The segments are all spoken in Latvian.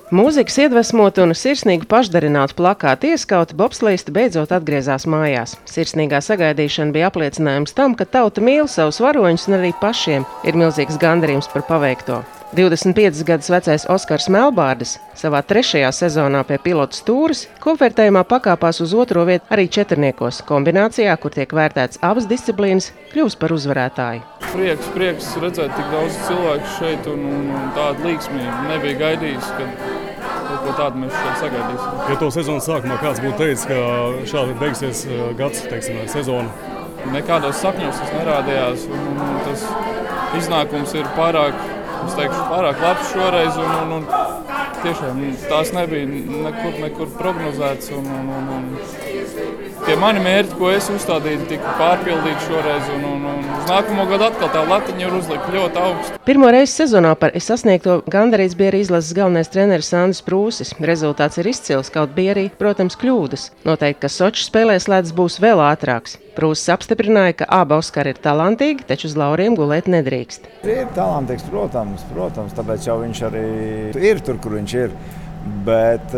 Mūzikas iedvesmot un sirsnīgu pašdarinātu plakātu ieskauti bobslejisti beidzot atgriezās mājās. Sirsnīgā sagaidīšana bija apliecinājums tam, ka tauta mīl savus varoņus un arī pašiem ir milzīgs gandarījums par paveikto. 25 gadus vecais Oskars Melbārdis savā 3. sezonā pie pilotu stūres kopvērtējumā pakāpās uz 2. vietu arī četrniekos, kombinācijā, kur tiek vērtēts abas disciplīnas, kļūs par uzvarētāju. Prieks redzēt tik daudz cilvēku šeit un tādu līksmi nebija gaidījis, ka kaut ko tādu mēs šeit sagaidīsim. Ja to sezonas sākumā kāds būtu teicis, ka šādi beigsies gads, sezona? Nekādos sapņos tas nerādījās, un tas iznākums ir pārāk labs šoreiz, un tiešām tās nebija nekur prognozēts, un tie mani mērķi, ko es uzstādīju, tika pārpildīti šoreiz, un uz nākamo gadu atkal tā latiņa ir uzlikta ļoti augstu. Pirmo reizi sezonā par sasniegto gandarīts bija arī izlases galvenais treneris Sandis Prūsis. Rezultāts ir izcils, kaut bija arī, protams, kļūdas. Noteikti, ka Soču spēlēs ledus būs vēl ātrāks. Prūsis apstiprināja, ka abi Oskari ir talantīgi, taču uz lauriem gulēt nedrīkst. Ir talantīgs, protams, tāpēc jau viņš arī ir tur, kur viņš ir. Bet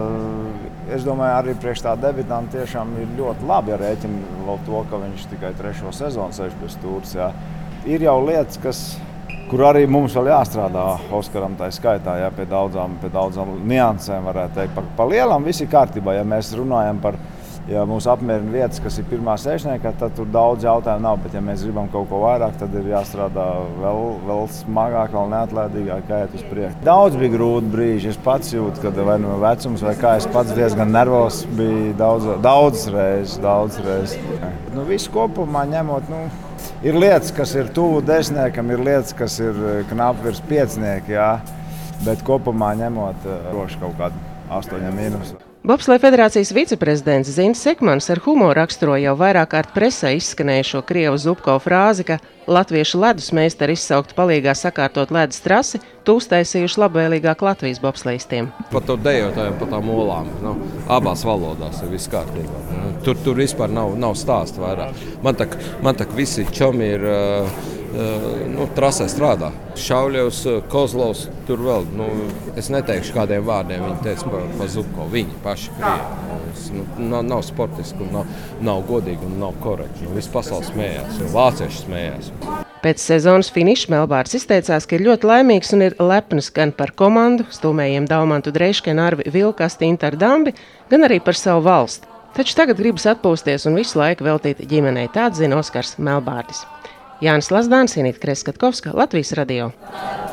es domāju, arī priekš tā debitanta tiešām ir ļoti labi rēķina vēl to, ka viņš tikai 3. sezonu sēž pie stūres. Jā. Ir jau lietas, kur arī mums vēl jāstrādā Oskaram tā skaitā, jā, pie daudzām niansēm, varētu teikt. Pa lielam viss ir kārtībā, ja mēs runājam par, ja mūs apmierina vietas, kas ir pirmā sešniekā, tad tur daudz jautājumu nav, bet ja mēs gribam kaut ko vairāk, tad ir jāstrādā vēl smagāk, vēl neatlaidīgāk, kā iet uz priekšu. Daudz bija grūti brīži, es pats jūtu, kad vai no vecums vai kā, es pats diezgan nervos bija daudzas reizes. Visu kopumā ņemot, ir lietas, kas ir tuvu desmitniekam, ir lietas, kas ir knapi virs piecinieki, jā, bet kopumā ņemot droši kaut kādu 8 mīnusu. Bobsleja federācijas viceprezidents Zintis Sekmans ar humoru raksturoja jau vairāk kārt presē izskanējušo Krievu Zubkovu frāzi, ka latviešu ledusmeistari izsauktu palīgā sakārtot ledus trasi, tu uztaisījuši labvēlīgāk Latvijas bobslejistiem. Par to dejotājiem, par tām olām. Abās valodās ir viss kārtībā. Tur vispār nav stāsta vairāk. Man tak visi čomi ir trasē strādā. Šauļevs, Kozlovs, tur vēl, es neteikšu kādiem vārdiem, viņi teica par Zubkovu, viņi paši krievi. Nav sportiski, nav godīgi un nav korekti. Viss pasaules smējās, vācieši smējās. Pēc sezonas finiša Melbārds izteicās, ka ir ļoti laimīgs un ir lepns gan par komandu, stūmējiem Daumantu Dreiškenu, Arvi Vilkasti, Intaru Dambi, gan arī par savu valsti. Taču tagad gribas atpūsties un visu laiku veltīt ģimenei, tāds zina Oskars Melbārdis. Jānis Lazdāns, Inīta Kreskatkovska, Latvijas radio.